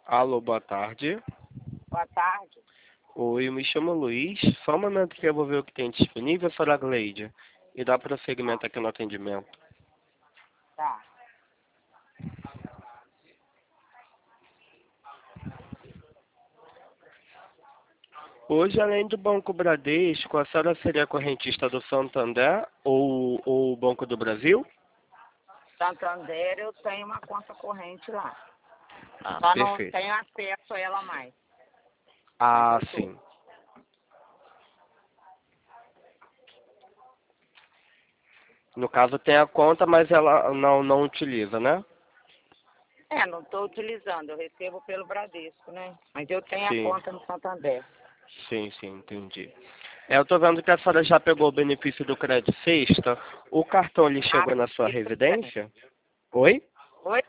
Alô, boa tarde. Boa tarde. Oi, eu me chamo Luiz. Só um momento que eu vou ver o que tem disponível, senhora Gleide. E dá prosseguimento aqui no atendimento. Tá. Hoje, além do Banco Bradesco, a senhora seria correntista do Santander ou o Banco do Brasil? Santander, eu tenho uma conta corrente lá. Ah, Só não perfeito. tenho acesso a ela mais. Ah, Mas eu tô. sim. No caso, tem a conta, mas ela não utiliza, né? Não estou utilizando. Eu recebo pelo Bradesco, né? Mas eu tenho a Sim, conta no Santander. sim, entendi. Eu tô vendo que a senhora já pegou o benefício do crédito sexta. O cartão lhe Ah, chegou na sua isso eu tenho. residência? Oi? Oi?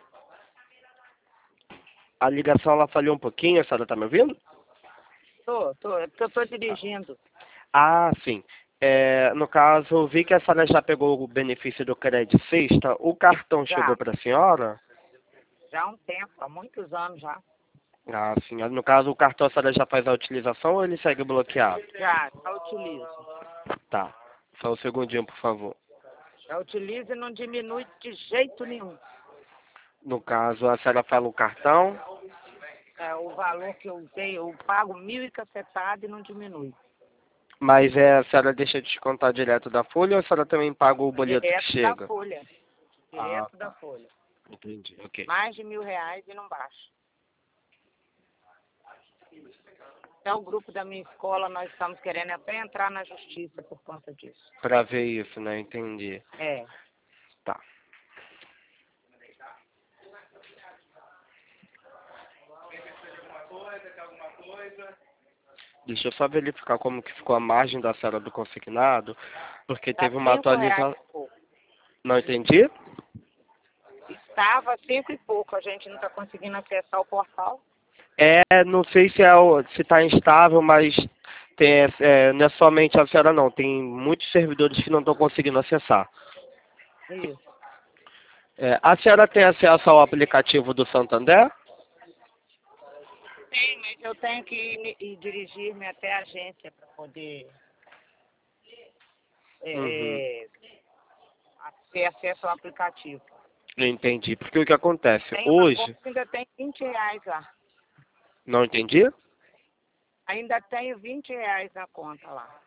A ligação ela falhou um pouquinho, a senhora tá me ouvindo? Tô. É porque eu tô dirigindo. Ah, sim. No caso, eu vi que a senhora já pegou o benefício do crédito sexta. O cartão chegou Já. para a senhora? Já há um tempo, há muitos anos já. Ah, sim. No caso, o cartão a senhora já faz a utilização ou ele segue bloqueado? Já utilizo. Tá. Só um segundinho, por favor. Já utilizo e não diminui de jeito nenhum. No caso, a senhora fala o cartão, O valor que eu usei, eu pago 1.000 e cacetada e não diminui. mas a senhora deixa de descontar direto da folha ou a senhora também paga o boleto que Direto da chega? folha. Ah, Direto da folha. entendi. Ok. Mais de R$ 1.000 e não baixa. Então, o grupo da minha escola, nós estamos querendo até entrar na justiça por conta disso. Pra ver isso, né? Entendi. É. Tá. Deixa eu só verificar como que ficou a margem da senhora do consignado, porque Está teve uma R$ 5 atualização. e pouco. Não entendi? Estava 5 e pouco. A gente não está conseguindo acessar o portal. Não sei se se está instável, mas não é somente a senhora não. Tem muitos servidores que não estão conseguindo acessar. Isso. A senhora tem acesso ao aplicativo do Santander? Tem, mas eu tenho que ir dirigir-me até a agência para poder Uhum. ter acesso ao aplicativo. Entendi. Porque o que acontece? Tem uma conta Hoje, que ainda tem R$ 20 lá. não entendi? Ainda tenho R$ 20 na conta lá.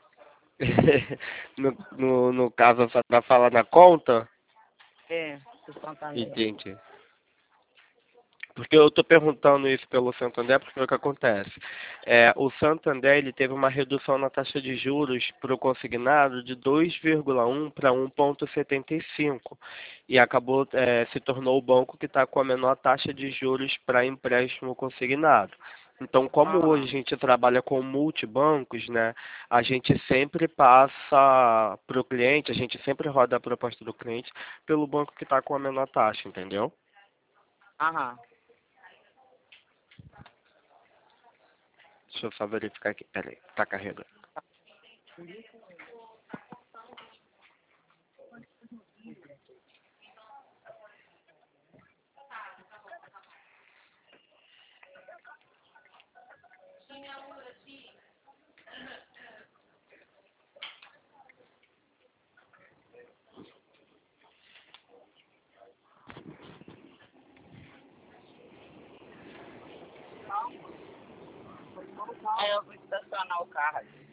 No caso, só para falar na conta? Do Santander. Entendi. Porque eu estou perguntando isso pelo Santander, porque é o que acontece. O Santander ele teve uma redução na taxa de juros para o consignado de 2,1 para 1,75 e acabou se tornou o banco que está com a menor taxa de juros para empréstimo consignado. Então, como hoje a gente trabalha com multibancos, né, a gente sempre passa para o cliente, a gente sempre roda a proposta do cliente pelo banco que está com a menor taxa, entendeu? Aham. Deixa eu só verificar aqui. Peraí, tá carregando. Aí eu vou estacionar o carro aqui.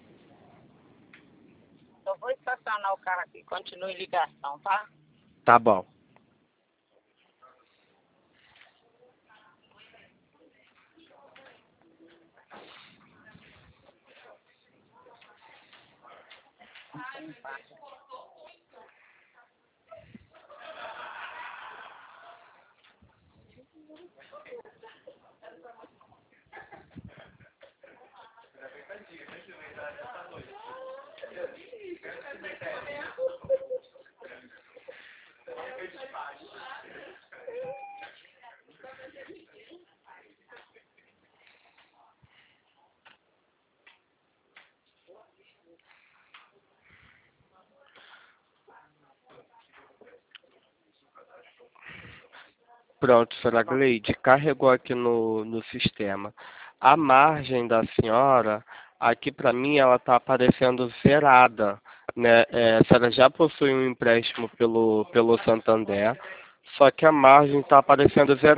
Só vou estacionar o carro aqui. Continue em ligação, tá? Tá bom. Pronto, senhora Gleide, carregou aqui no sistema. A margem da senhora, aqui para mim, ela está aparecendo zerada, né? A senhora já possui um empréstimo pelo Santander, só que a margem está aparecendo zerada.